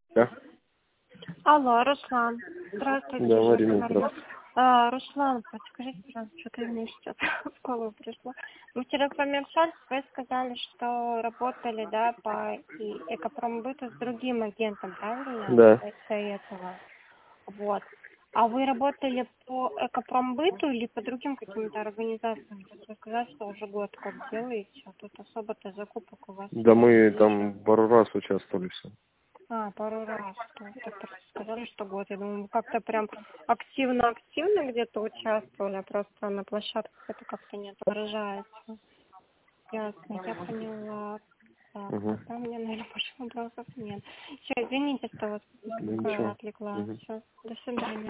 Да? Алло, Руслан. Здравствуйте. Да, Марина, здравствуйте. Руслан, подскажите, пожалуйста, что-то мне сейчас в голову пришло. Мы вчера с вами общались, вы сказали, что работали, да, по Экопромбыту с другим агентом, правильно? Да. До этого. Вот. А вы работали по Экопромбыту или по другим каким-то организациям? То есть вы сказали, что уже год как делаете, а тут особо-то закупок у вас Да, не мы вижу. там пару раз участвовали все. Пару раз. Так сказали, что год. Я думаю, вы как-то прям активно где-то участвовали, а просто на площадках это как-то не отображается. Ясно, я поняла. Так, Угу. тогда у меня, наверное, больше вопросов нет. Все, извините, что вас Да беспокоила, ничего. отвлекла. Угу. Все, до свидания.